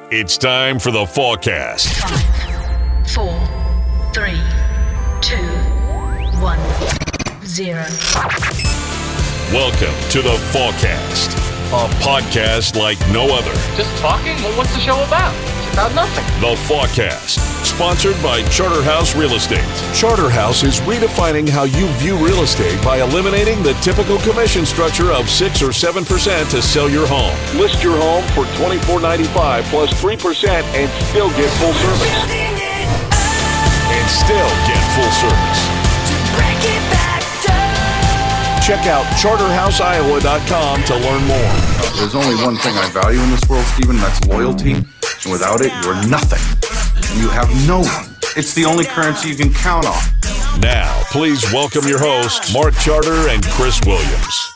It's time for the Fallcast. 5, 4, 3, 2, 1, 0. Welcome to the Fallcast, a podcast like no other. Just talking? Well, what's the show about? It's about nothing. The Fallcast, sponsored by Charterhouse Real Estate. Charterhouse is redefining how you view real estate by eliminating the typical commission structure of 6 or 7% to sell your home. List your home for $24.95 plus 3% and still get full service. Check out charterhouseiowa.com to learn more. There's only one thing I value in this world, Stephen, and that's loyalty. And without it, you're nothing. And you have no one. It's the only currency you can count on. Now, please welcome your hosts, Mark Charter and Chris Williams.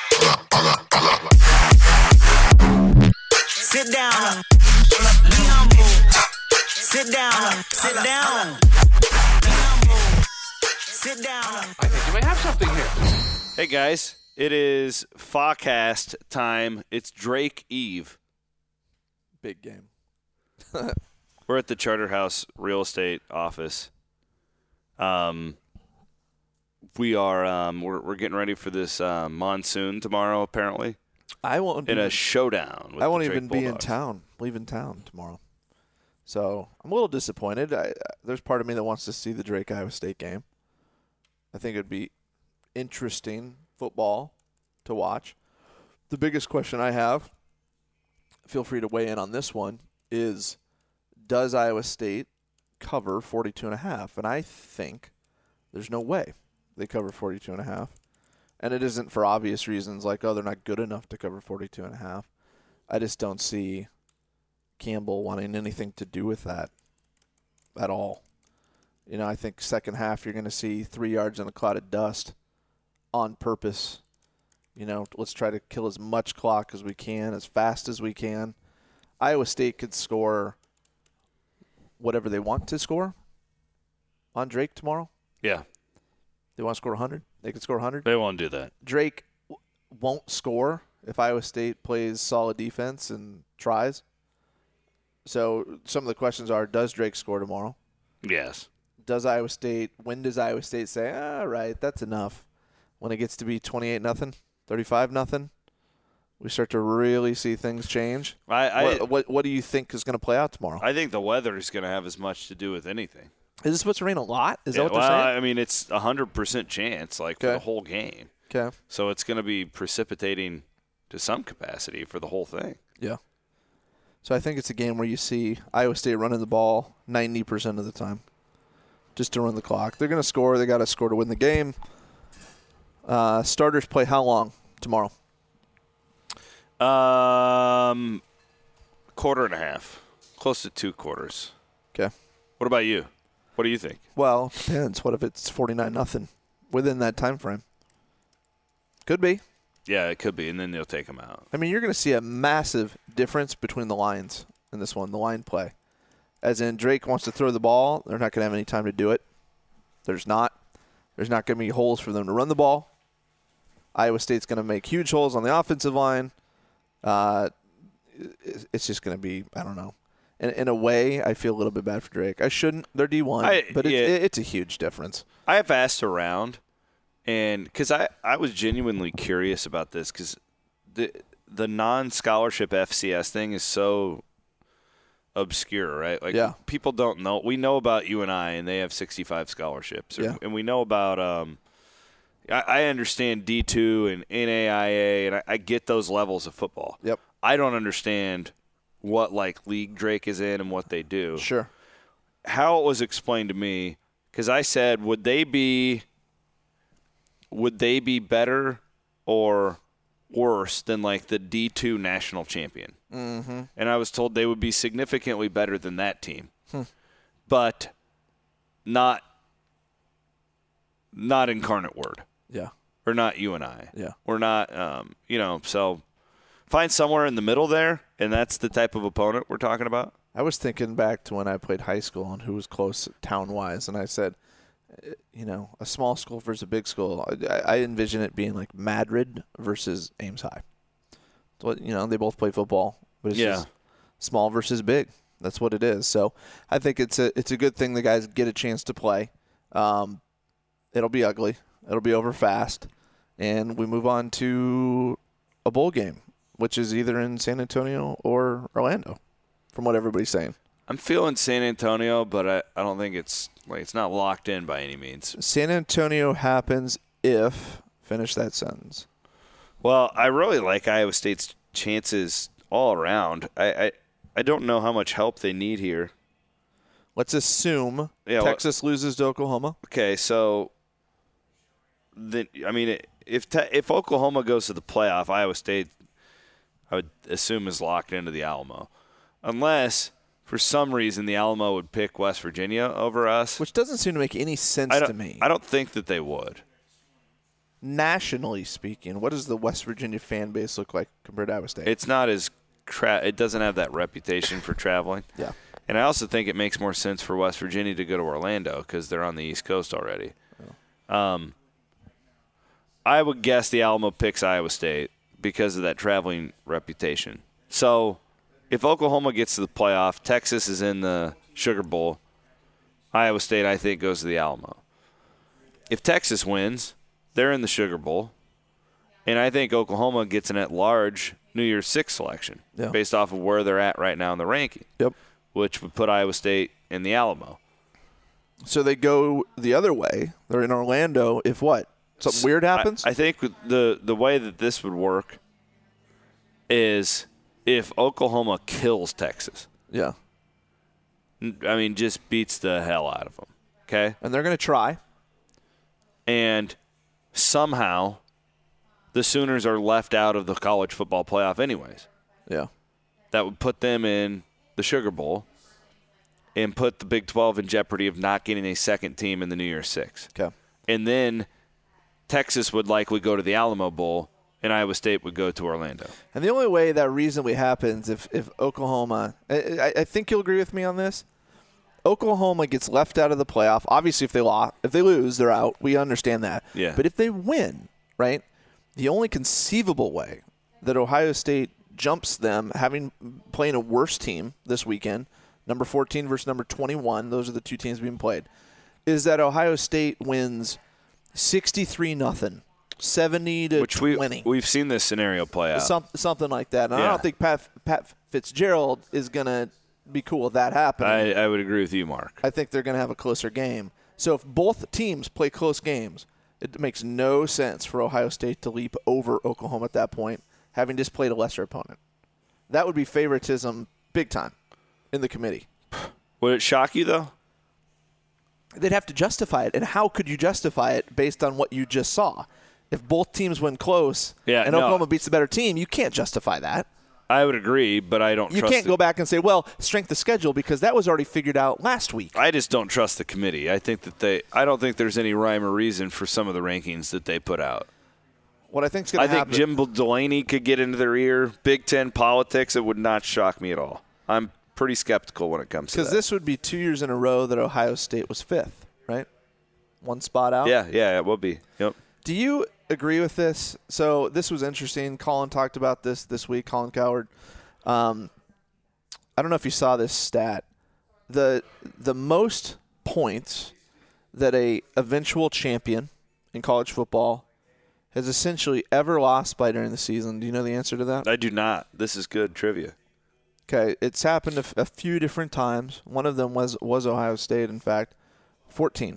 Sit down. Be humble. Sit down. Sit down. Be humble. Sit down. I think you may have something here. Hey guys, it is Fallcast time. It's Drake Eve. Big game. We're at the Charterhouse Real Estate office. We are we're getting ready for this monsoon tomorrow. Apparently, I won't in a showdown. With I won't the Drake even be in Bulldogs. town. Leaving town tomorrow, so I'm a little disappointed. There's part of me that wants to see the Drake Iowa State game. I think it'd be interesting football to watch. The biggest question I have, feel free to weigh in on this one, is does Iowa State cover 42.5? And I think there's no way they cover 42.5. And it isn't for obvious reasons like, oh, they're not good enough to cover 42.5. I just don't see Campbell wanting anything to do with that at all. You know, I think second half you're going to see 3 yards in a cloud of dust on purpose. You know, let's try to kill as much clock as we can, as fast as we can. Iowa State could score whatever they want to score on Drake tomorrow. Yeah, They want to score 100? They could score 100? they won't do that. Drake won't score if Iowa State plays solid defense and tries. So some of the questions are, does Drake score tomorrow? Yes. When does Iowa State say, all right, that's enough? When it gets to be 28-0, 35-0, we start to really see things change. What do you think is going to play out tomorrow? I think the weather is going to have as much to do with anything. Is it supposed to rain a lot? Is that what well, they're saying? I mean, it's 100% chance, for Okay. the whole game. Okay. So it's going to be precipitating to some capacity for the whole thing. Yeah. So I think it's a game where you see Iowa State running the ball 90% of the time just to run the clock. They're going to score. They got to score to win the game. Starters play how long tomorrow? Quarter and a half. Close to 2 quarters. Okay. What about you? What do you think? Well, depends. What if it's 49-0 within that time frame? Could be. Yeah, it could be, and then they'll take them out. I mean, you're going to see a massive difference between the lines in this one, the line play. As in, Drake wants to throw the ball. They're not going to have any time to do it. There's not going to be holes for them to run the ball. Iowa State's going to make huge holes on the offensive line. It's just going to be, I don't know. In a way, I feel a little bit bad for Drake. I shouldn't. They're D1, but it's a huge difference. I have asked around, and because I was genuinely curious about this, because the non-scholarship FCS thing is so obscure, right? Like, yeah. People don't know. We know about UNI, and they have 65 scholarships. Yeah. And we know about I understand D2 and NAIA, and I get those levels of football. Yep. I don't understand what, league Drake is in and what they do. Sure. How it was explained to me, because I said, would they be better or worse than, the D2 national champion? Mm-hmm. And I was told they would be significantly better than that team. But not Incarnate Word. Yeah. Or not UNI. Yeah. Or not, so find somewhere in the middle there, and that's the type of opponent we're talking about. I was thinking back to when I played high school and who was close town-wise, and I said, a small school versus a big school. I envision it being like Madrid versus Ames High. So, they both play football, but it's just small versus big. That's what it is. So I think it's a good thing the guys get a chance to play. It'll be ugly. It'll be over fast. And we move on to a bowl game, which is either in San Antonio or Orlando, from what everybody's saying. I'm feeling San Antonio, but I don't think it's not locked in by any means. San Antonio happens if – finish that sentence. Well, I really like Iowa State's chances all around. I don't know how much help they need here. Let's assume Texas loses to Oklahoma. Okay, so if Oklahoma goes to the playoff, Iowa State, I would assume, is locked into the Alamo, unless for some reason the Alamo would pick West Virginia over us, which doesn't seem to make any sense to me. I don't think that they would. Nationally speaking, what does the West Virginia fan base look like compared to Iowa State? It's not as it doesn't have that reputation for traveling. Yeah. And I also think it makes more sense for West Virginia to go to Orlando because they're on the East Coast already. Yeah. I would guess the Alamo picks Iowa State because of that traveling reputation. So if Oklahoma gets to the playoff, Texas is in the Sugar Bowl, Iowa State, I think, goes to the Alamo. If Texas wins, they're in the Sugar Bowl, and I think Oklahoma gets an at-large New Year's Six selection based off of where they're at right now in the ranking, which would put Iowa State in the Alamo. So they go the other way. They're in Orlando if what? Something weird happens? I think the way that this would work is if Oklahoma kills Texas. Yeah. I mean, just beats the hell out of them. Okay? And they're going to try. And somehow the Sooners are left out of the college football playoff anyways. Yeah. That would put them in the Sugar Bowl and put the Big 12 in jeopardy of not getting a second team in the New Year's Six. Okay. And then Texas would likely go to the Alamo Bowl, and Iowa State would go to Orlando. And the only way that reasonably happens if Oklahoma – I think you'll agree with me on this. Oklahoma gets left out of the playoff. Obviously, if they lose, they're out. We understand that. Yeah. But if they win, right, the only conceivable way that Ohio State jumps them, playing a worse team this weekend, number 14 versus number 21, those are the two teams being played, is that Ohio State wins 63-0, 70-20. We've seen this scenario play out. Something like that. And I don't think Pat Fitzgerald is going to be cool with that happening. I would agree with you, Mark. I think they're going to have a closer game. So if both teams play close games, it makes no sense for Ohio State to leap over Oklahoma at that point, having just played a lesser opponent. That would be favoritism big time in the committee. Would it shock you, though? They'd have to justify it. And how could you justify it based on what you just saw? If both teams win close and Oklahoma beats the better team, you can't justify that. I would agree, but I don't trust You can't go back and say, well, strength of schedule, because that was already figured out last week. I just don't trust the committee. I don't think there's any rhyme or reason for some of the rankings that they put out. What I think's going to happen. I think Jim Delaney could get into their ear. Big Ten politics, it would not shock me at all. I'm pretty skeptical when it comes to that. Because this would be 2 years in a row that Ohio State was fifth, right? One spot out? Yeah, it will be. Yep. Do you agree with this? So this was interesting. Colin talked about this week, Colin Cowherd. I don't know if you saw this stat. The most points that a eventual champion in college football has essentially ever lost by during the season. Do you know the answer to that? I do not. This is good trivia. Okay, it's happened a few different times. One of them was Ohio State, in fact. 14.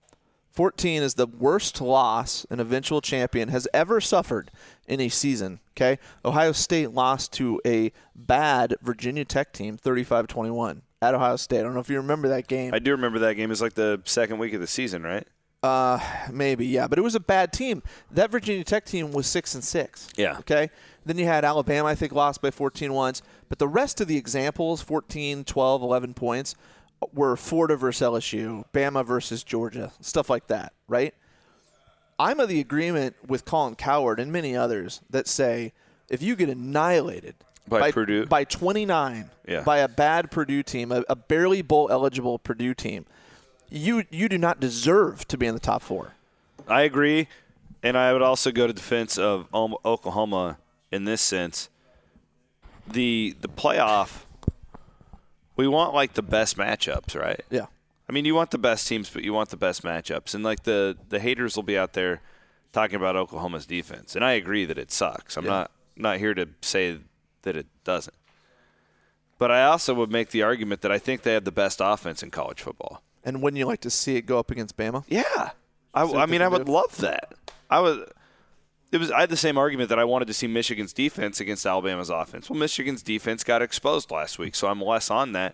14 is the worst loss an eventual champion has ever suffered in a season. Okay, Ohio State lost to a bad Virginia Tech team, 35-21 at Ohio State. I don't know if you remember that game. I do remember that game. It was like the second week of the season, right? Maybe, yeah. But it was a bad team. That Virginia Tech team was 6-6. Yeah. Okay. Then you had Alabama, I think, lost by 14 once. But the rest of the examples, 14, 12, 11 points, were Florida versus LSU, Bama versus Georgia, stuff like that, right? I'm of the agreement with Colin Cowherd and many others that say if you get annihilated by Purdue, by 29, by a bad Purdue team, a barely bowl-eligible Purdue team, you do not deserve to be in the top four. I agree, and I would also go to defense of Oklahoma in this sense. The playoff we want like the best matchups, right? Yeah. I mean, you want the best teams, but you want the best matchups. And like the haters will be out there talking about Oklahoma's defense, and I agree that it sucks. I'm not here to say that it doesn't. But I also would make the argument that I think they have the best offense in college football. And wouldn't you like to see it go up against Bama? Yeah. I mean, I would love that. I had the same argument that I wanted to see Michigan's defense against Alabama's offense. Well, Michigan's defense got exposed last week, so I'm less on that.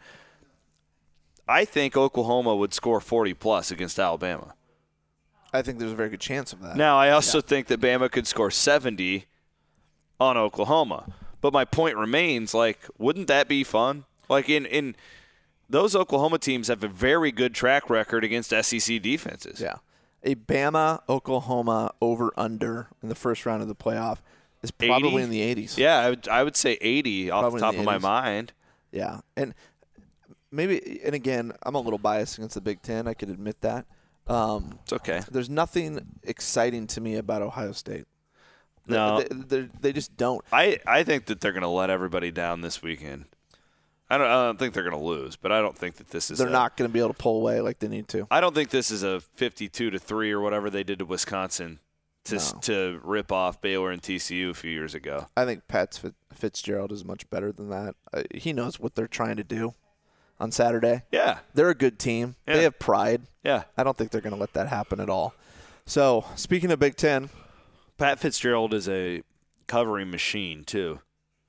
I think Oklahoma would score 40-plus against Alabama. I think there's a very good chance of that. Now, I also think that Bama could score 70 on Oklahoma. But my point remains, like, wouldn't that be fun? Like, in those Oklahoma teams have a very good track record against SEC defenses. Yeah. A Bama-Oklahoma over-under in the first round of the playoff is probably 80? in the 80s. Yeah, I would say 80 off Probably the top in of the my 80s. mind. Yeah. And maybe – and again, I'm a little biased against the Big Ten. I could admit that. It's okay. There's nothing exciting to me about Ohio State. No. They just don't. I think that they're going to let everybody down this weekend. I don't think they're going to lose, but I don't think that this is. They're not going to be able to pull away like they need to. I don't think this is a 52-3 or whatever they did to Wisconsin to rip off Baylor and TCU a few years ago. I think Pat Fitzgerald is much better than that. He knows what they're trying to do on Saturday. Yeah. They're a good team. Yeah. They have pride. Yeah. I don't think they're going to let that happen at all. So, speaking of Big Ten. Pat Fitzgerald is a covering machine, too.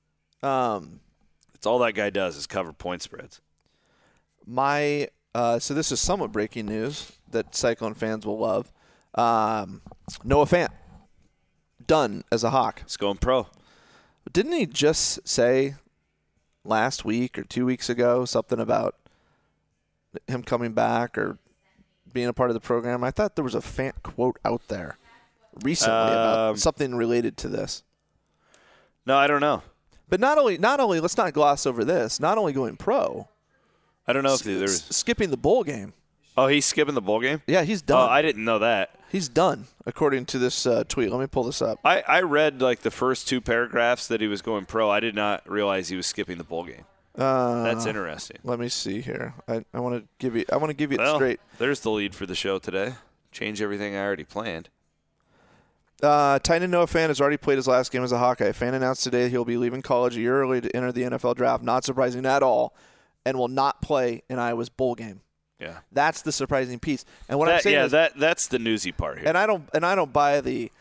It's all that guy does is cover point spreads. So this is somewhat breaking news that Cyclone fans will love. Noah Fant, done as a Hawk. He's going pro. Didn't he just say last week or 2 weeks ago something about him coming back or being a part of the program? I thought there was a Fant quote out there recently about something related to this. No, I don't know. But not only let's not gloss over this. Not only going pro. I don't know if there's skipping the bowl game. Oh, he's skipping the bowl game? Yeah, he's done. Oh, I didn't know that. He's done, according to this tweet. Let me pull this up. I read like the first two paragraphs that he was going pro. I did not realize he was skipping the bowl game. That's interesting. Let me see here. I want to give you it straight. There's the lead for the show today. Change everything I already planned. Tight end Noah Fant has already played his last game as a Hawkeye. Fant announced today he'll be leaving college a year early to enter the NFL draft. Not surprising at all, and will not play in Iowa's bowl game. Yeah, that's the surprising piece. And what I'm saying is that's the newsy part here. And I don't buy the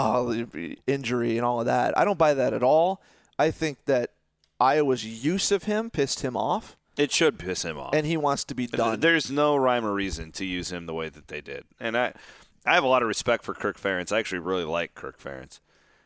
injury and all of that. I don't buy that at all. I think that Iowa's use of him pissed him off. It should piss him off, and he wants to be done. There's no rhyme or reason to use him the way that they did, and I have a lot of respect for Kirk Ferentz. I actually really like Kirk Ferentz.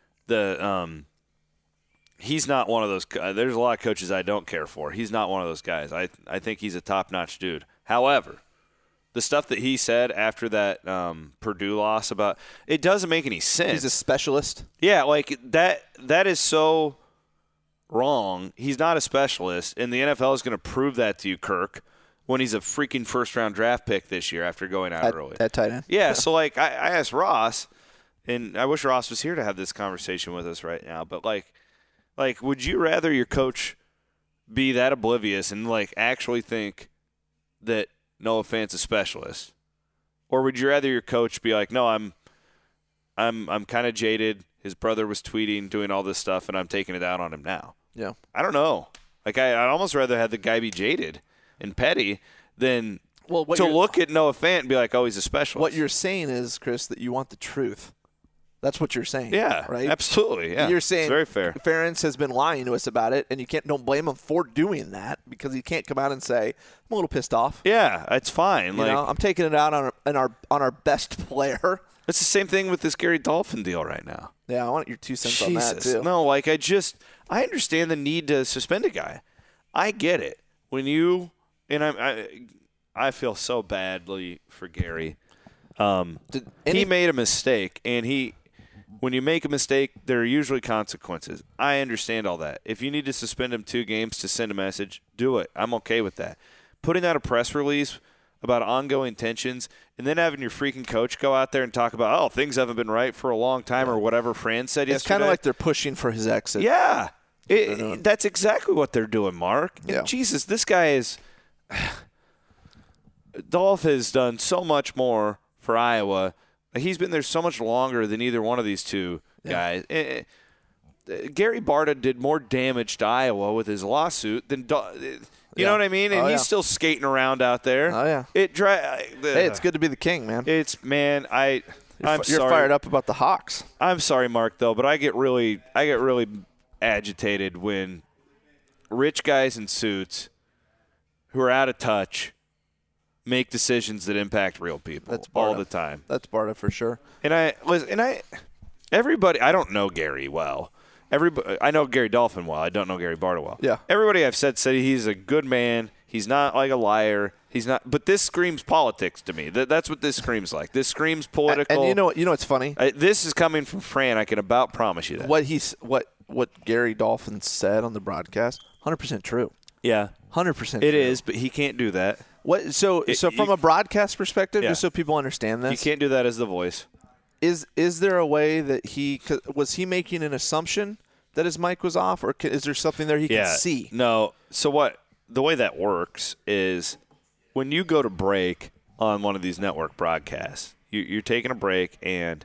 He's not one of those. There's a lot of coaches I don't care for. He's not one of those guys. I think he's a top-notch dude. However, the stuff that he said after that Purdue loss about it doesn't make any sense. He's a specialist. Yeah, like that is so wrong. He's not a specialist, and the NFL is going to prove that to you, Kirk, when he's a freaking first-round draft pick this year after going out early. At tight end. Yeah, so like I asked Ross, and I wish Ross was here to have this conversation with us right now, but like would you rather your coach be that oblivious and like actually think that Noah Fant's a specialist, or would you rather your coach be like, no, I'm kind of jaded. His brother was tweeting, doing all this stuff, and I'm taking it out on him now. Yeah, I don't know. Like I'd almost rather have the guy be jaded and petty than look at Noah Fant and be like, oh, he's a specialist. What you're saying is, Chris, that you want the truth. That's what you're saying. Yeah, right. Absolutely. Yeah, you're saying it's very fair. Ferentz has been lying to us about it, and you don't blame him for doing that because he can't come out and say, "I'm a little pissed off." Yeah, it's fine. You know, I'm taking it out on our best player. It's the same thing with this Gary Dolphin deal right now. Yeah, I want your 2 cents on that too. No, like I understand the need to suspend a guy. I get it. When you and I feel so badly for Gary. He made a mistake, and when you make a mistake, there are usually consequences. I understand all that. If you need to suspend him 2 games to send a message, do it. I'm okay with that. Putting out a press release about ongoing tensions and then having your freaking coach go out there and talk about, oh, things haven't been right for a long time or whatever Fran said yesterday. It's kind of like they're pushing for his exit. Yeah. That's exactly what they're doing, Mark. Yeah. Jesus, this guy is – Dolph has done so much more for Iowa. He's been there so much longer than either one of these two guys. Gary Barta did more damage to Iowa with his lawsuit than you know what I mean? And he's still skating around out there. Oh, yeah. Hey, it's good to be the king, man. I'm You're sorry. fired up about the Hawks. I'm sorry, Mark, though, but I get really agitated when rich guys in suits who are out of touch make decisions that impact real people. That's all Barta. the time. That's Barta for sure. Everybody. I don't know Gary well. I know Gary Dolphin well. I don't know Gary Barta well. Yeah. Everybody I've said he's a good man. He's not like a liar. He's not. But this screams politics to me. That's what this screams like. This screams political. And you know what's funny? This is coming from Fran. I can about promise you that. What Gary Dolphin said on the broadcast, 100% true. Yeah, 100% it true. is. But he can't do that. What? So from a broadcast perspective, just so people understand this, you can't do that as the voice. Is there a way that was he making an assumption that his mic was off, or is there something there he can see? No. So the way that works is when you go to break on one of these network broadcasts, you're taking a break, and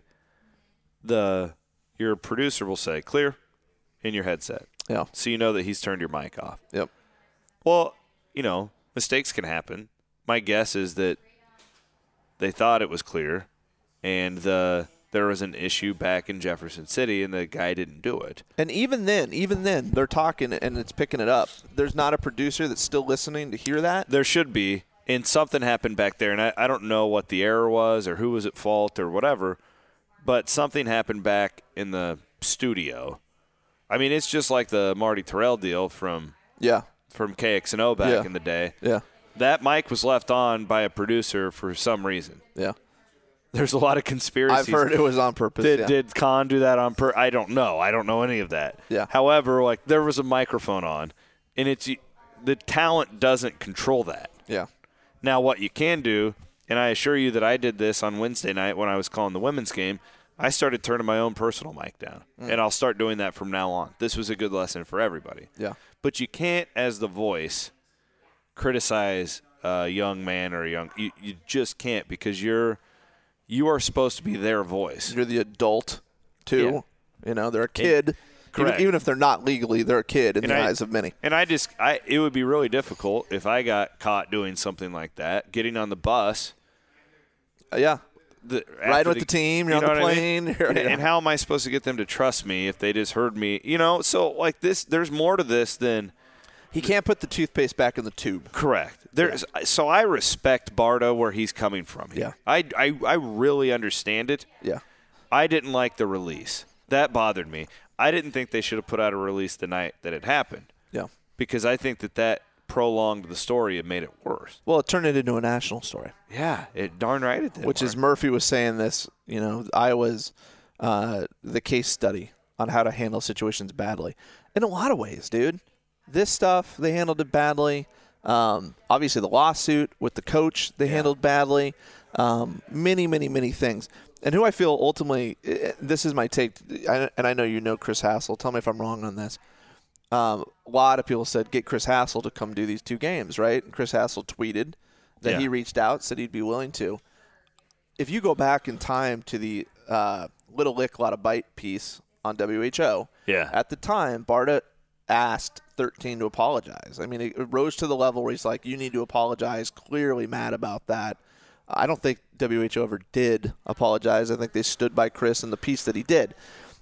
your producer will say clear in your headset. Yeah. So you know that he's turned your mic off. Yep. Well, mistakes can happen. My guess is that they thought it was clear, and there was an issue back in Jefferson City, and the guy didn't do it. And even then, they're talking, and it's picking it up. There's not a producer that's still listening to hear that? There should be, and something happened back there, and I don't know what the error was or who was at fault or whatever, but something happened back in the studio. I mean, it's just like the Marty Terrell deal from KXNO back in the day. Yeah. That mic was left on by a producer for some reason. Yeah. There's a lot of conspiracies. I've heard it was on purpose. Did Khan do that on purpose? I don't know. I don't know any of that. Yeah. However, there was a microphone on, and the talent doesn't control that. Yeah. Now, what you can do, and I assure you that I did this on Wednesday night when I was calling the women's game, I started turning my own personal mic down, and I'll start doing that from now on. This was a good lesson for everybody. Yeah. But you can't, as the voice, criticize a young man or you just can't, because you are supposed to be their voice. You're the adult, too. Yeah. They're a kid. Correct. Even if they're not legally, they're a kid in the eyes of many. And it would be really difficult if I got caught doing something like that, getting on the bus. Yeah. Riding with the team, you're on the plane. I mean? And how am I supposed to get them to trust me if they just heard me? So this, there's more to this than he can't put the toothpaste back in the tube. Correct. So I respect Barta where he's coming from. Yeah. I really understand it. Yeah. I didn't like the release. That bothered me. I didn't think they should have put out a release the night that it happened. Yeah. Because I think that prolonged the story and made it worse. Well, it turned it into a national story. Yeah, darn right it did. Which is Murphy was saying this, Iowa's the case study on how to handle situations badly. In a lot of ways, dude. This stuff, they handled it badly. Obviously, the lawsuit with the coach, they handled badly. Many, many, many things. And who I feel ultimately, this is my take, and I know Chris Hassel. Tell me if I'm wrong on this. A lot of people said, get Chris Hassel to come do these two games, right? And Chris Hassel tweeted that he reached out, said he'd be willing to. If you go back in time to the Little Lick, Lot of Bite piece on WHO, at the time, Barta asked 13 to apologize. I mean, it rose to the level where he's like, you need to apologize, clearly mad about that. I don't think WHO ever did apologize. I think they stood by Chris and the piece that he did.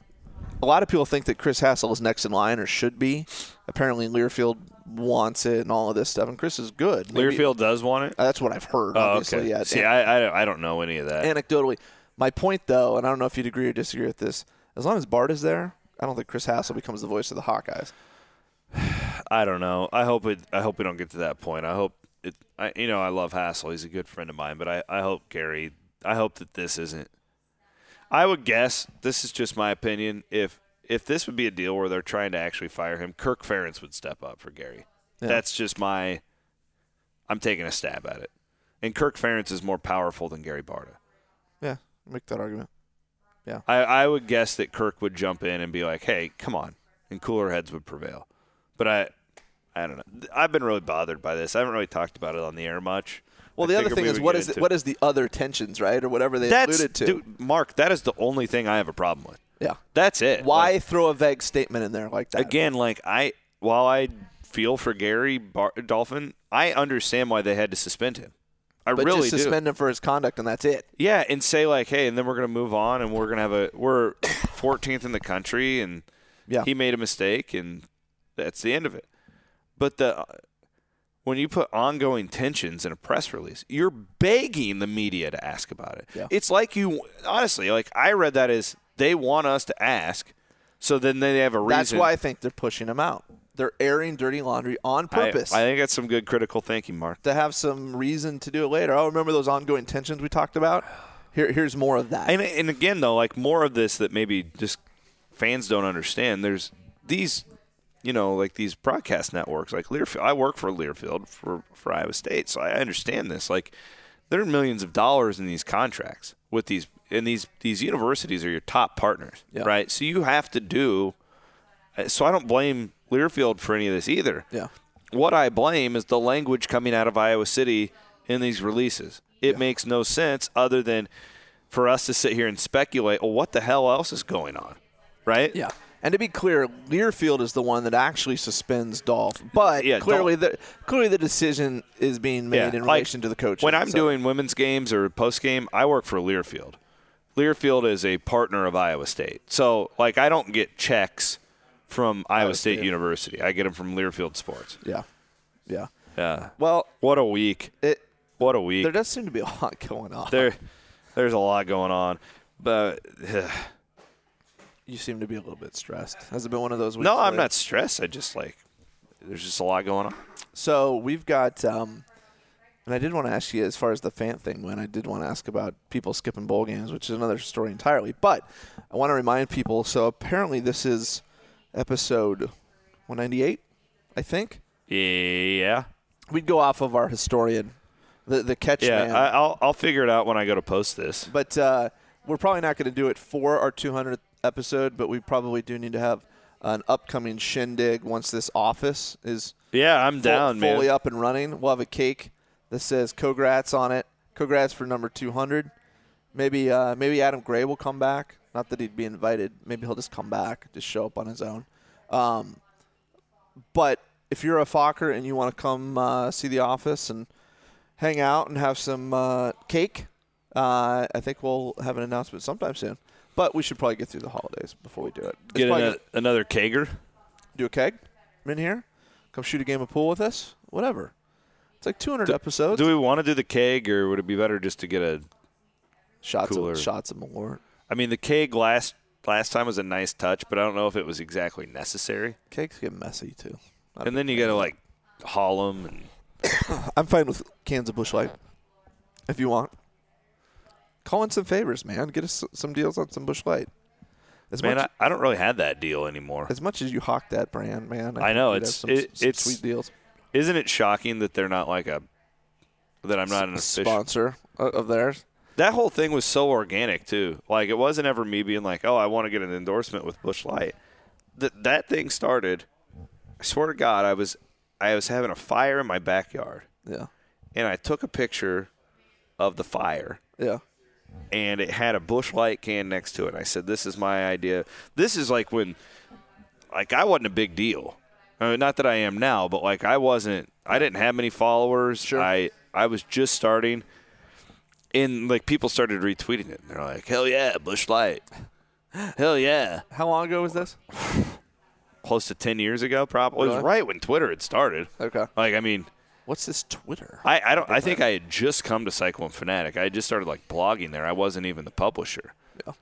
A lot of people think that Chris Hassel is next in line or should be. Apparently Learfield wants it and all of this stuff, and Chris is good. Learfield does want it? That's what I've heard, obviously. Okay. Yeah. See, I don't know any of that. Anecdotally. My point, though, and I don't know if you'd agree or disagree with this, as long as Barta's there, I don't think Chris Hassel becomes the voice of the Hawkeyes. I don't know. I hope we don't get to that point. I hope it. I love Hassel. He's a good friend of mine, but I hope Gary. I hope that this isn't. I would guess, this is just my opinion, if this would be a deal where they're trying to actually fire him, Kirk Ferentz would step up for Gary. Yeah. That's just I'm taking a stab at it. And Kirk Ferentz is more powerful than Gary Barta. Yeah, make that argument. Yeah. I would guess that Kirk would jump in and be like, hey, come on. and cooler heads would prevail. But I don't know. I've been really bothered by this. I haven't really talked about it on the air much. Well, the other thing is, what is the other tensions, right, or whatever they alluded to? Dude, Mark, that is the only thing I have a problem with. Yeah. That's it. Why throw a vague statement in there like that? Again, while I feel for Gary Dolphin, I understand why they had to suspend him. I but really just suspend him for his conduct, and that's it. Yeah, and say hey, and then we're going to move on, and we're going to we're 14th in the country, and he made a mistake, and that's the end of it. But when you put ongoing tensions in a press release, you're begging the media to ask about it. Yeah. It's honestly, I read that as they want us to ask, so then they have a reason. That's why I think they're pushing him out. They're airing dirty laundry on purpose. I think that's some good critical thinking, Mark. To have some reason to do it later. Oh, remember those ongoing tensions we talked about? Here's more of that. And again, though, more of this that maybe just fans don't understand. There's these, these broadcast networks like Learfield. I work for Learfield for Iowa State, so I understand this. There are millions of dollars in these contracts with these, and these universities are your top partners, right? So you have to do. So I don't blame Learfield for any of this either. Yeah. What I blame is the language coming out of Iowa City in these releases. It makes no sense other than for us to sit here and speculate, well, what the hell else is going on, right? Yeah. And to be clear, Learfield is the one that actually suspends Dolph. But clearly the decision is being made in relation to the coaches. When I'm doing women's games or post-game, I work for Learfield. Learfield is a partner of Iowa State. So, I don't get checks from Iowa State University. I get them from Learfield Sports. Yeah. Yeah. Yeah. Well, what a week. What a week. There does seem to be a lot going on. There's a lot going on. But you seem to be a little bit stressed. Has it been one of those weeks? No, I'm not stressed. I just there's just a lot going on. So we've got and I did want to ask you as far as the fan thing went, I did want to ask about people skipping bowl games, which is another story entirely. But I want to remind people, so apparently this is episode 198, I think. Yeah. We'd go off of our historian, the catch man. Yeah, I'll figure it out when I go to post this. But we're probably not going to do it for our 200th episode, but we probably do need to have an upcoming shindig once this office is I'm down, man. Fully up and running. We'll have a cake that says "Congrats" on it. Congrats for number 200. Maybe Adam Gray will come back. Not that he'd be invited. Maybe he'll just come back, just show up on his own. But if you're a Fokker and you want to come see the office and hang out and have some cake, I think we'll have an announcement sometime soon. But we should probably get through the holidays before we do it. Get another kegger? Do a keg? I'm in here. Come shoot a game of pool with us? Whatever. It's 200 episodes. Do we want to do the keg, or would it be better just to get a cooler? Shots of Malort. I mean, the keg last time was a nice touch, but I don't know if it was exactly necessary. Kegs get messy, too. And then you got to, haul them. And I'm fine with cans of Busch Light if you want. Call in some favors, man. Get us some deals on some Busch Light. I don't really have that deal anymore. As much as you hawk that brand, man. I know. It's some sweet deals. Isn't it shocking that they're not that I'm not an official sponsor of theirs? That whole thing was so organic, too. It wasn't ever me being oh, I want to get an endorsement with Busch Light. That thing started, I swear to God, I was having a fire in my backyard. Yeah. And I took a picture of the fire. Yeah. And it had a Busch Light can next to it. I said, this is my idea. This is when, I wasn't a big deal. Not that I am now, but, I didn't have many followers. Sure. I was just starting. And, people started retweeting it. They're like, hell yeah, Busch Light. Hell yeah. How long ago was this? Close to 10 years ago, probably. Really? It was right when Twitter had started. Okay. What's this Twitter? I think I had just come to Cyclone Fanatic. I had just started blogging there. I wasn't even the publisher. Yeah.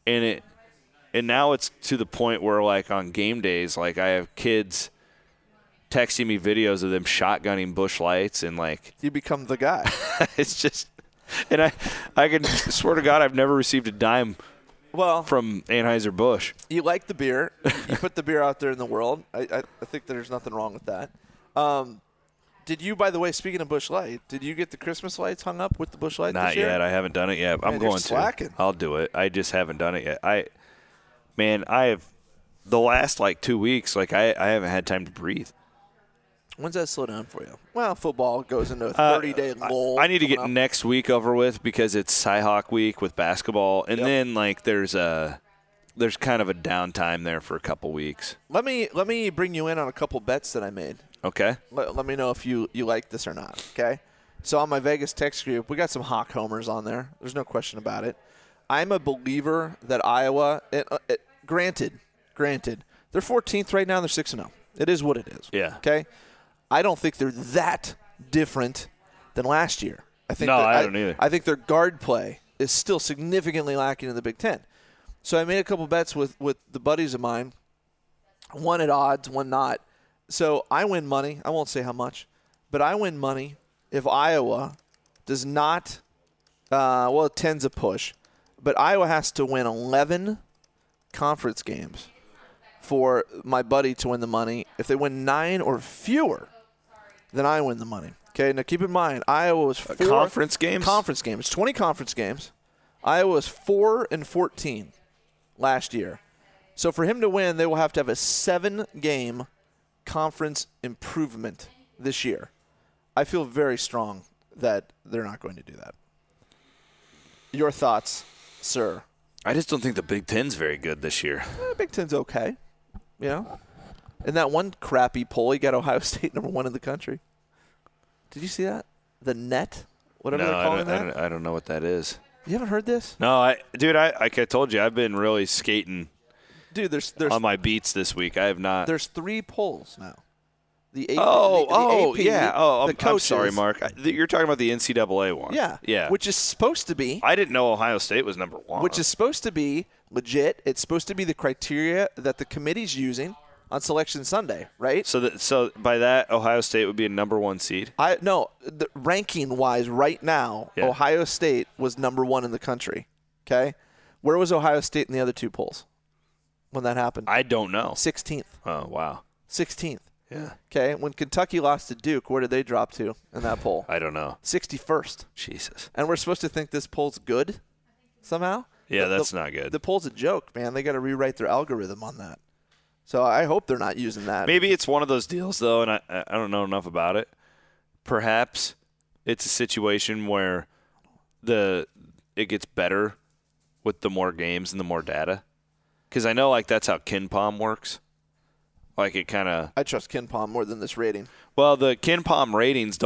And now it's to the point where on game days, I have kids texting me videos of them shotgunning Busch Lights and you become the guy. It's just, and I can swear to God I've never received a dime from Anheuser-Busch. You like the beer. You put the beer out there in the world. I think there's nothing wrong with that. Did you, by the way, speaking of Busch Light, did you get the Christmas lights hung up with the Busch Light this year? Not yet. I haven't done it yet. I'm going slacking. to. I'll do it. I just haven't done it yet. I have the last 2 weeks, I haven't had time to breathe. When's that slow down for you? Well, football goes into a 30-day lull. I need to get up. next week over with because it's Cyhawk week with basketball, and then there's kind of a downtime there for a couple weeks. Let me bring you in on a couple bets that I made. Okay. Let me know if you like this or not. Okay. So on my Vegas text group, we got some Hawk homers on there. There's no question about it. I'm a believer that Iowa. Granted, they're 14th right now. They're 6-0. It is what it is. Yeah. Okay. I don't think they're that different than last year. I don't either. I think their guard play is still significantly lacking in the Big Ten. So I made a couple bets with the buddies of mine. One at odds, one not. So I win money. I won't say how much, but I win money if Iowa does not. It tends a push, but Iowa has to win 11 conference games for my buddy to win the money. If they win 9 or fewer, then I win the money. Okay, now keep in mind, Iowa was 4 conference games. 20 conference games. Iowa was 4-14 last year. So for him to win, they will have to have a 7-game conference improvement this year. I feel very strong that they're not going to do that. Your thoughts, sir? I just don't think the Big Ten's very good this year. Big Ten's okay. In that one crappy poll, he got Ohio State number 1 in the country. Did you see that? The net? Whatever they're calling that? I don't know what that is. You haven't heard this? No, like I told you, I've been really skating there's on my beats this week. I have not. There's 3 polls now. The AP, yeah. Oh, I'm sorry, coaches. Mark. You're talking about the NCAA one. Yeah. Which is supposed to be. I didn't know Ohio State was number 1. Which is supposed to be legit. It's supposed to be the criteria that the committee's using on Selection Sunday, right? So by that, Ohio State would be a number 1 seed? Ranking-wise, right now, Ohio State was number 1 in the country, okay? Where was Ohio State in the other 2 polls when that happened? I don't know. 16th. Oh, wow. 16th. Yeah. Okay, when Kentucky lost to Duke, where did they drop to in that poll? I don't know. 61st. Jesus. And we're supposed to think this poll's good somehow? Yeah, that's not good. The poll's a joke, man. They got to rewrite their algorithm on that. So I hope they're not using that. Maybe it's one of those deals, though, and I don't know enough about it. Perhaps it's a situation where it gets better with the more games and the more data. Because I know that's how KenPom works. It kind of. I trust KenPom more than this rating. Well, the KenPom ratings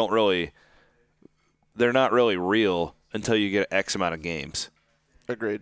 they're not really real until you get X amount of games. Agreed.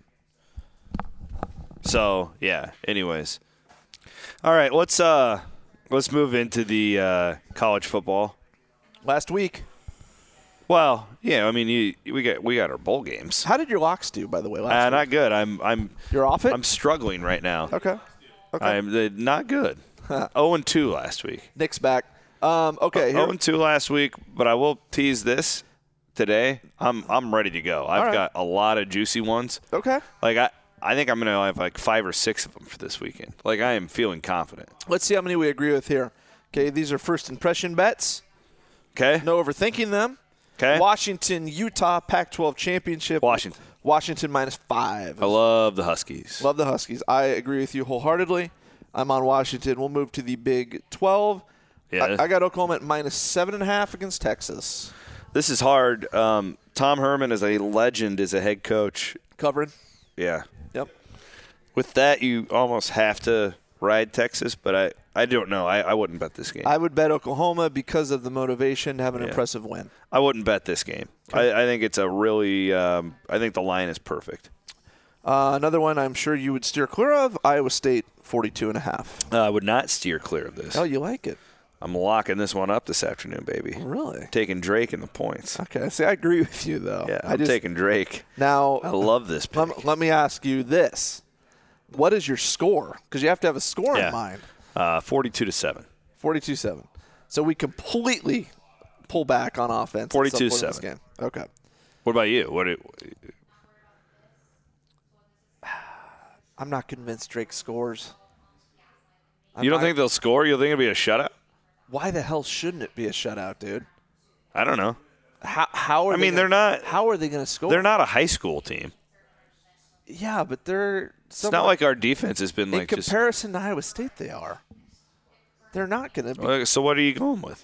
So yeah. Anyways, all right. Let's move into the college football. Last week. Well, yeah. I mean, we got our bowl games. How did your locks do, by the way? Last week? Not good. I'm. You're off it. I'm struggling right now. Okay. I'm not good. 0-2 last week. Nick's back. Okay. 0-2 last week, but I will tease this today. I'm ready to go. I've got a lot of juicy ones. Okay. I think I'm gonna have 5 or 6 of them for this weekend. I am feeling confident. Let's see how many we agree with here. Okay, these are first impression bets. Okay. No overthinking them. Okay. Washington, Utah, Pac-12 championship. Washington -5. I love the Huskies. Love the Huskies. I agree with you wholeheartedly. I'm on Washington. We'll move to the Big 12. Yeah. I got Oklahoma at -7.5 against Texas. This is hard. Tom Herman is a legend as a head coach. Covering. Yeah. Yep. With that, you almost have to ride Texas, but I don't know. I wouldn't bet this game. I would bet Oklahoma because of the motivation to have an impressive win. I wouldn't bet this game. Okay. I think it's a really I think the line is perfect. Another one I'm sure you would steer clear of, Iowa State 42.5. I would not steer clear of this. Oh, you like it? I'm locking this one up this afternoon, baby. Really? Taking Drake in the points. Okay. See, I agree with you, though. Yeah, I'm taking Drake. Now, I love this pick. Let me ask you this. What is your score? Because you have to have a score in mind. 42-7. 42-7. So we completely pull back on offense. 42-7. Okay. What about you? I'm not convinced Drake scores. You don't think they'll score? You think it'll be a shutout? Why the hell shouldn't it be a shutout, dude? I don't know. How are they're not. How are they going to score? They're not a high school team. Yeah, but they're It's not like our defense has been in like just. comparison to Iowa State, they are. They're not going to be So what are you going with?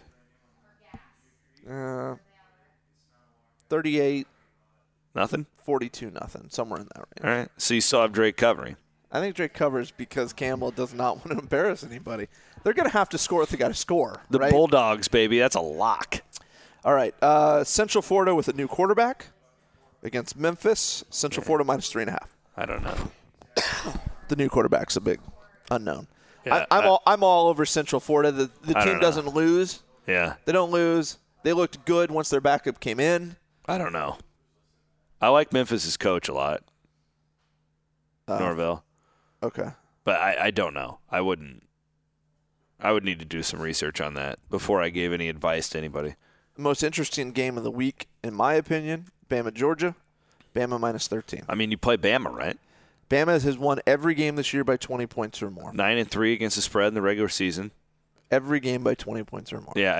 38, Nothing? 42, nothing, somewhere in that range. All right. So you still have Drake covering. I think Drake covers because Campbell does not want to embarrass anybody. They're going to have to score if they got to score. The right? Bulldogs, baby. That's a lock. All right. Central Florida with a new quarterback against Memphis. Central Florida minus 3.5. I don't know. The new quarterback's a big unknown. Yeah, I'm all over Central Florida. The I don't team know. doesn't lose. Yeah. They don't lose. They looked good once their backup came in. I don't know. I like Memphis' coach a lot. Norvell. Okay. But I don't know. I would need to do some research on that before I gave any advice to anybody. The most interesting game of the week, in my opinion, Bama, Georgia. Bama minus 13. I mean, you play Bama, right? Bama has won every game this year by 20 points or more. 9-3 against the spread in the regular season. Every game by 20 points or more. Yeah,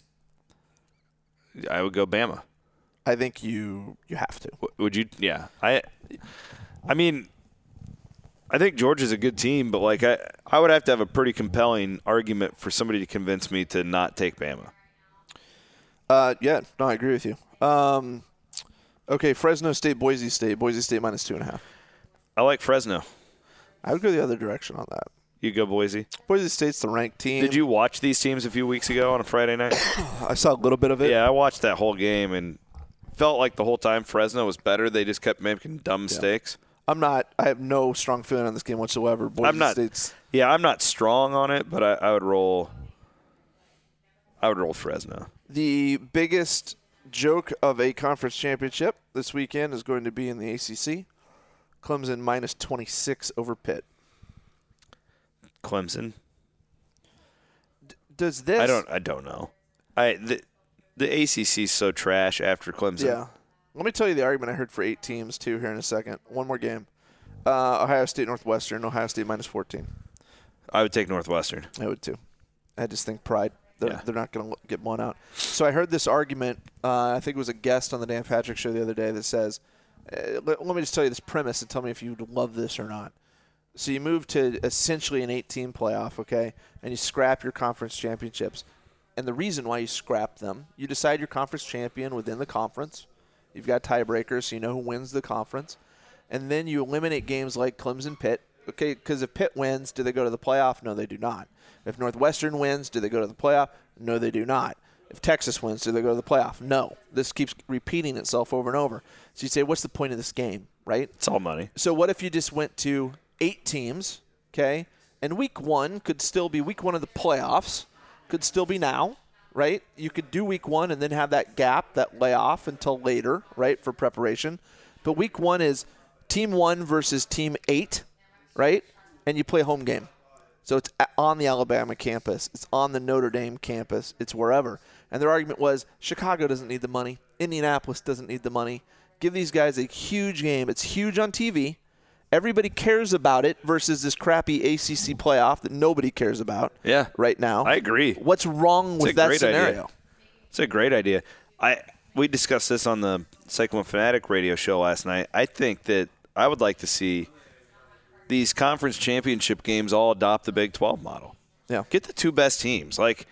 I would go Bama. I think you have to. Would you? Yeah. I mean, I think Georgia's a good team, but like I would have to have a pretty compelling argument for somebody to convince me to not take Bama. Yeah, no, I agree with you. Okay, Fresno State, Boise State. Boise State minus 2.5. I like Fresno. I would go the other direction on that. You go Boise. Boise State's the ranked team. Did you watch these teams a few weeks ago on a Friday night? I saw a little bit of it. Yeah, I watched that whole game and felt like the whole time Fresno was better. They just kept making dumb mistakes. I have no strong feeling on this game whatsoever. Boise State's. Yeah, I'm not strong on it, but I would roll. I would roll Fresno. The biggest joke of a conference championship this weekend is going to be in the ACC. Clemson minus 26 over Pitt. Clemson. Does this? I don't know. The ACC is so trash after Clemson. Yeah. Let me tell you the argument I heard for 8 teams too here in a second. One more game. Ohio State, Northwestern. Ohio State minus 14. I would take Northwestern. I would too. I just think pride. They're not going to get blown out. So I heard this argument. I think it was a guest on the Dan Patrick Show the other day that says, let me just tell you this premise and tell me if you would love this or not. So you move to essentially an 8-team playoff, okay, and you scrap your conference championships. And the reason why you scrap them, you decide your conference champion within the conference. You've got tiebreakers, so you know who wins the conference. And then you eliminate games like Clemson-Pitt. Okay, because if Pitt wins, do they go to the playoff? No, they do not. If Northwestern wins, do they go to the playoff? No, they do not. If Texas wins, do they go to the playoff? No. This keeps repeating itself over and over. So you say, what's the point of this game, right? It's all money. So what if you just went to 8 teams, okay, and week 1 could still be week 1 of the playoffs, could still be now, right? You could do week 1 and then have that gap, that layoff until later, right, for preparation. But week 1 is team 1 versus team 8, right? And you play a home game. So it's on the Alabama campus. It's on the Notre Dame campus. It's wherever. And their argument was Chicago doesn't need the money. Indianapolis doesn't need the money. Give these guys a huge game. It's huge on TV. Everybody cares about it versus this crappy ACC playoff that nobody cares about right now. I agree. What's wrong with that scenario? Idea. It's a great idea. We discussed this on the Cyclone Fanatic radio show last night. I think that I would like to see these conference championship games all adopt the Big 12 model. Yeah. Get the 2 best teams. Like,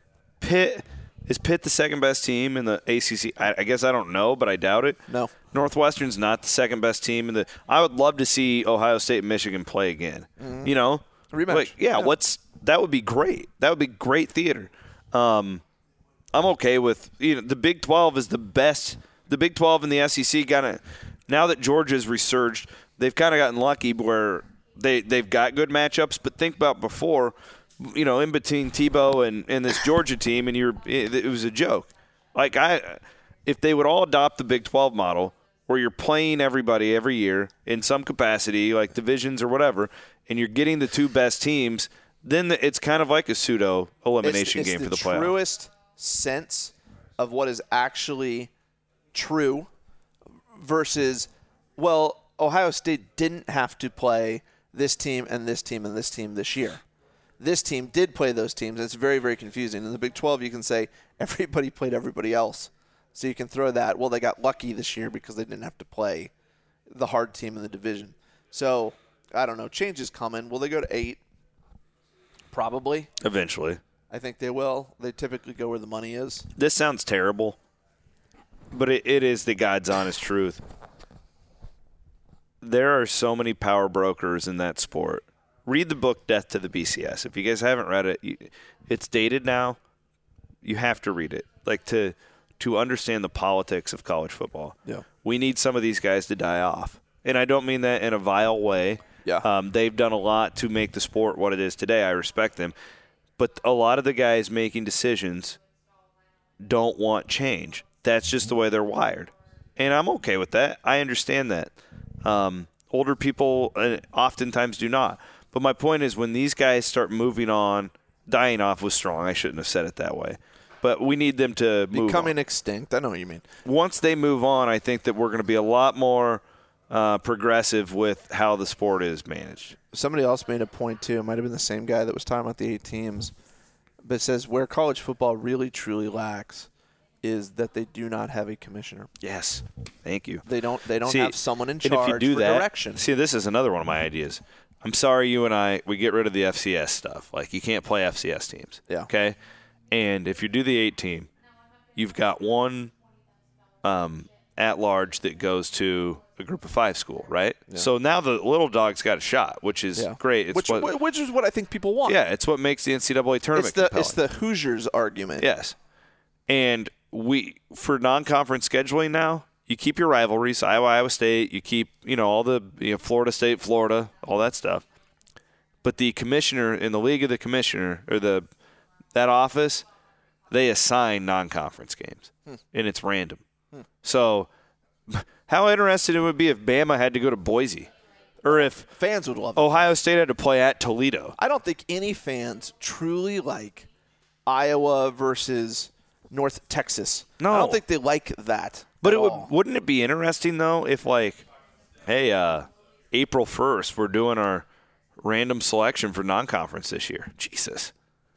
is Pitt the second best team in the ACC? I guess I don't know, but I doubt it. No. Northwestern's not the second best team in the. I would love to see Ohio State and Michigan play again. Mm-hmm. You know, rematch. Like, that would be great. That would be great theater. I'm okay with the Big 12 is the best. The Big 12 and the SEC now that Georgia's resurged, they've kind of gotten lucky where they've got good matchups. But think about before, in between Tebow and this Georgia team, and it was a joke. Like if they would all adopt the Big 12 model, where you're playing everybody every year in some capacity, like divisions or whatever, and you're getting the 2 best teams, then it's kind of like a pseudo elimination game for the playoff. It's the truest sense of what is actually true versus, well, Ohio State didn't have to play this team and this team and this team this year. This team did play those teams. It's very, very confusing. In the Big 12, you can say everybody played everybody else. So you can throw that, well, they got lucky this year because they didn't have to play the hard team in the division. So, I don't know. Change is coming. Will they go to 8? Probably. Eventually. I think they will. They typically go where the money is. This sounds terrible, but it is the God's honest truth. There are so many power brokers in that sport. Read the book Death to the BCS. If you guys haven't read it, it's dated now. You have to read it. Like to understand the politics of college football. Yeah. We need some of these guys to die off. And I don't mean that in a vile way. Yeah. They've done a lot to make the sport what it is today. I respect them. But a lot of the guys making decisions don't want change. That's just the way they're wired. And I'm okay with that. I understand that. Older people oftentimes do not. But my point is when these guys start moving on, dying off was strong. I shouldn't have said it that way. But we need them to move Becoming on. extinct. I know what you mean. Once they move on, I think that we're going to be a lot more progressive with how the sport is managed. Somebody else made a point, too. It might have been the same guy that was talking about the 8 teams. But it says where college football really, truly lacks is that they do not have a commissioner. Yes. Thank you. They don't See, have someone in and if charge you do for that, direction. See, this is another one of my ideas. I'm sorry you and we get rid of the FCS stuff. Like, you can't play FCS teams. Yeah. Okay? And if you do the 8 team, you've got one at-large that goes to a group of 5 school, right? Yeah. So now the little dog's got a shot, which is great. It's which is what I think people want. Yeah, it's what makes the NCAA tournament compelling. It's the Hoosiers argument. Yes. And for non-conference scheduling now, you keep your rivalries, Iowa State, you keep, all the Florida State, Florida, all that stuff. But the commissioner in the league of the commissioner or that office, they assign non-conference games. And it's random. So how interesting it would be if Bama had to go to Boise or if fans would love it. Ohio State had to play at Toledo. I don't think any fans truly like Iowa versus North Texas. No. I don't think they like that. But wouldn't it be interesting, though, if, hey, April 1st, we're doing our random selection for non-conference this year. Jesus.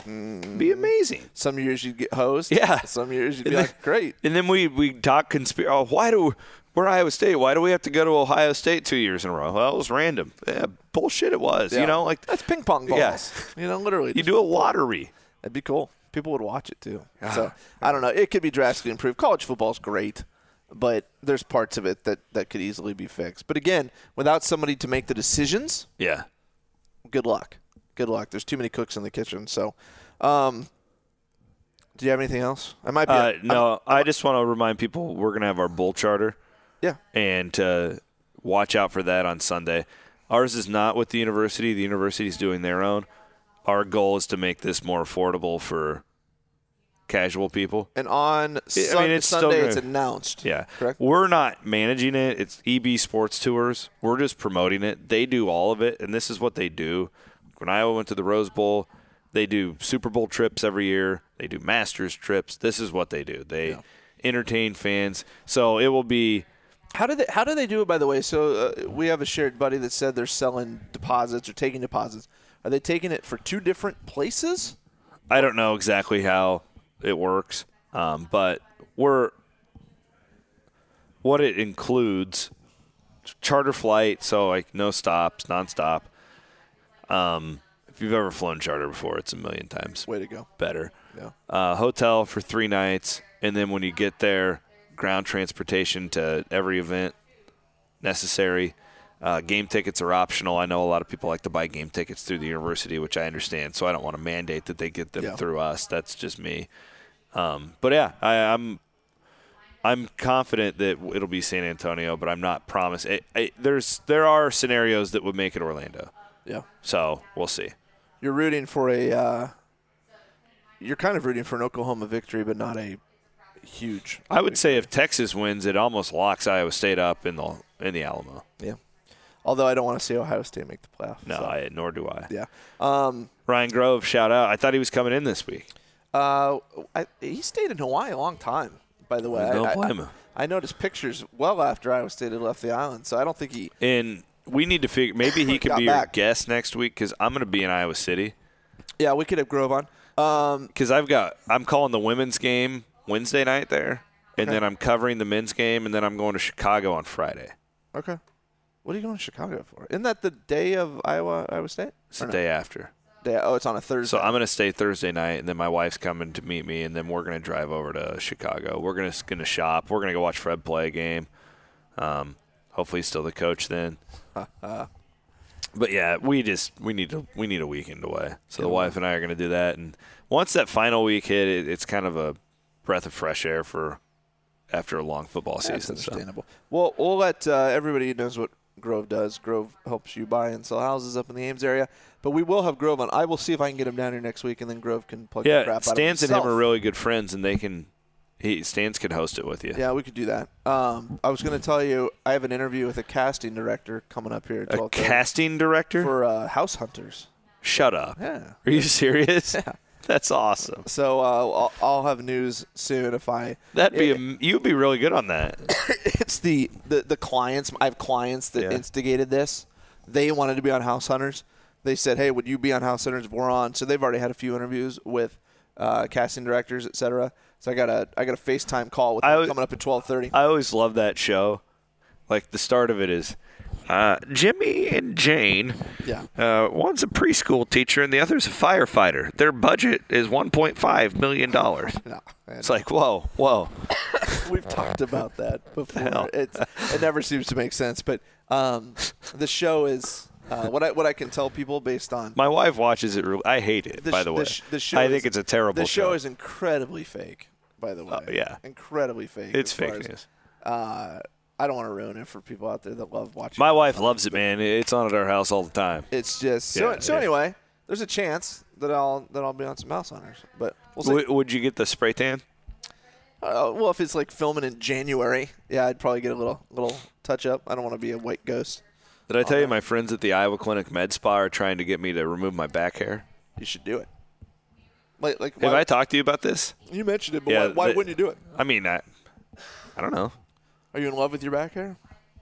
Be amazing. Some years you'd get hosed. Yeah. Some years you'd be like, great. And then we talk conspiracy. Oh, we're Iowa State. Why do we have to go to Ohio State 2 years in a row? Well, it was random. Yeah, bullshit it was. Yeah. That's ping pong balls. Yeah. Literally. You do a lottery. That'd be cool. People would watch it, too. So, I don't know. It could be drastically improved. College football is great, but there's parts of it that could easily be fixed. But, again, without somebody to make the decisions, good luck. Good luck. There's too many cooks in the kitchen. So, do you have anything else? I might be. No, I just want to remind people we're going to have our bull charter. Yeah. And watch out for that on Sunday. Ours is not with the university. The university is doing their own. Our goal is to make this more affordable for casual people. And on Sunday, it's announced. Yeah. Correct? We're not managing it. It's EB Sports Tours. We're just promoting it. They do all of it, and this is what they do. When Iowa went to the Rose Bowl, they do Super Bowl trips every year. They do Masters trips. This is what they do. They entertain fans. So it will be – How do they do it, by the way? So we have a shared buddy that said they're selling deposits or taking deposits. Are they taking it for 2 different places? I don't know exactly how it works, but what it includes, charter flight, so no stops, nonstop. If you've ever flown charter before, it's a million times way to go better. Yeah. Hotel for 3 nights, and then when you get there, ground transportation to every event necessary. Game tickets are optional. I know a lot of people like to buy game tickets through the university, which I understand, so I don't want to mandate that they get them through us. That's just me. But yeah, I'm confident that it'll be San Antonio, but I'm not promised. There are scenarios that would make it Orlando. Yeah. So we'll see. You're rooting for you're kind of rooting for an Oklahoma victory, but not a huge. I would say if Texas wins, it almost locks Iowa State up in the Alamo. Yeah. Although I don't want to see Ohio State make the playoffs. No, nor do I. Yeah. Ryan Grove, shout out. I thought he was coming in this week. He stayed in Hawaii a long time, by the way. Don't blame him. I noticed pictures well after Iowa State had left the island, so I don't think he. And we need to figure. Maybe he could be your guest next week because I'm going to be in Iowa City. Yeah, we could have Grove on. Because I'm calling the women's game Wednesday night there, and then I'm covering the men's game, and then I'm going to Chicago on Friday. Okay. What are you going to Chicago for? Isn't that the day of Iowa State? It's the day after. It's on a Thursday. So I'm going to stay Thursday night, and then my wife's coming to meet me, and then we're going to drive over to Chicago. We're going to shop. We're going to go watch Fred play a game. Hopefully he's still the coach then. But yeah, we need a weekend away. So the wife and I are going to do that, and once that final week hit, it's kind of a breath of fresh air for after a long football season. That's understandable. Well, we'll let everybody who knows what Grove does. Grove helps you buy and sell houses up in the Ames area. But we will have Grove on. I will see if I can get him down here next week, and then Grove can plug the crap out of himself. Yeah, Stans and him are really good friends, and Stans could host it with you. Yeah, we could do that. I was going to tell you, I have an interview with a casting director coming up here at 12:30. A casting director? For House Hunters. Shut up. Yeah. Are you serious? Yeah. That's awesome. So I'll have news soon if I. You'd be really good on that. It's the clients. I have clients that instigated this. They wanted to be on House Hunters. They said, "Hey, would you be on House Hunters if we're on?" So they've already had a few interviews with casting directors, etc. So I got a FaceTime call with them coming up at 12:30. I always love that show. Like the start of it is. Jimmy and Jane. Yeah. One's a preschool teacher and the other's a firefighter. Their budget is $1.5 million. No, it's like, whoa. We've talked about that before. It never seems to make sense. But the show is what I can tell people based on. My wife watches it. I hate it, by the way. I think it's a terrible show. The show is incredibly fake, by the way. Yeah. Incredibly fake. It's fake news. I don't want to ruin it for people out there that love watching. My wife loves it, man. It's on at our house all the time. It's just so anyway. There's a chance that I'll be on some House Hunters, but we'll see. Would you get the spray tan? Well, if it's like filming in January, yeah, I'd probably get a little touch up. I don't want to be a white ghost. Did I tell you my friends at the Iowa Clinic Med Spa are trying to get me to remove my back hair? You should do it. Have I talked to you about this? You mentioned it, but why wouldn't you do it? I mean, I don't know. Are you in love with your back hair?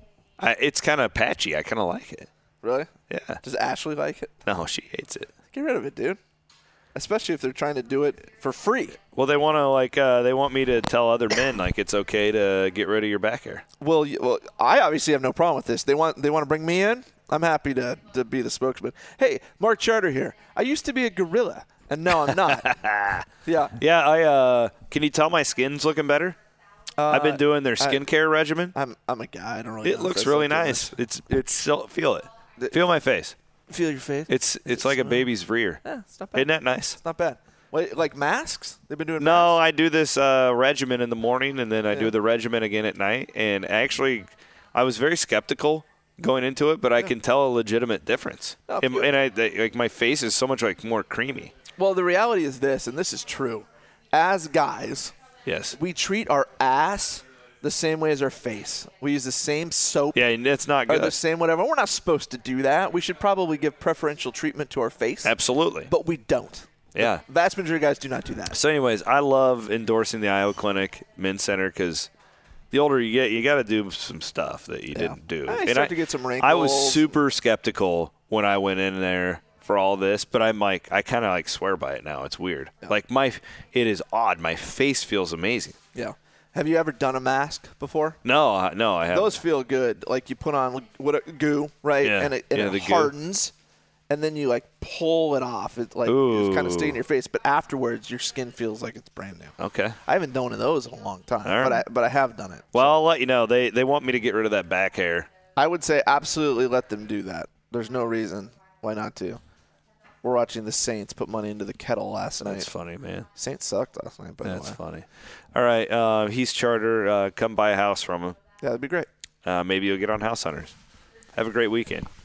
It's kind of patchy. I kind of like it. Really? Yeah. Does Ashley like it? No, she hates it. Get rid of it, dude. Especially if they're trying to do it for free. Well, they want me to tell other men it's okay to get rid of your back hair. Well, I obviously have no problem with this. They want to bring me in. I'm happy to be the spokesman. Hey, Mark Charter here. I used to be a gorilla, and now I'm not. Yeah. Yeah. Can you tell my skin's looking better? I've been doing their skincare regimen. I'm a guy. I don't really. It looks really nice. It's still feel it. Feel my face. Feel your face. It's like a baby's rear. Yeah, it's not bad. Isn't that nice? It's not bad. Wait, like masks? They've been doing. No, masks? I do this regimen in the morning, and then I do the regimen again at night. And actually, I was very skeptical going into it, but I can tell a legitimate difference. No, and my face is so much more creamy. Well, the reality is this, and this is true. As guys. Yes. We treat our ass the same way as our face. We use the same soap. Yeah, and it's not good. Or the same whatever. We're not supposed to do that. We should probably give preferential treatment to our face. Absolutely. But we don't. Yeah. The vast majority of guys do not do that. So anyways, I love endorsing the Iowa Clinic Men's Center because the older you get, you got to do some stuff that you didn't do. I start to get some wrinkles. I was super skeptical when I went in there for all this, but I'm I kind of swear by it now. It's weird. Yeah. It is odd. My face feels amazing. Yeah. Have you ever done a mask before? No, I haven't. Those feel good. Like you put on goo, right? Yeah. And it hardens, and then you pull it off. It it's kind of stay in your face, but afterwards your skin feels like it's brand new. Okay. I haven't done one of those in a long time, right. but I have done it. Well, I'll let you know. They want me to get rid of that back hair. I would say absolutely let them do that. There's no reason why not to. We're watching the Saints put money into the kettle last night. That's funny, man. Saints sucked last night, by the way. That's funny. All right, he's Charter. Come buy a house from him. Yeah, that'd be great. Maybe you'll get on House Hunters. Have a great weekend.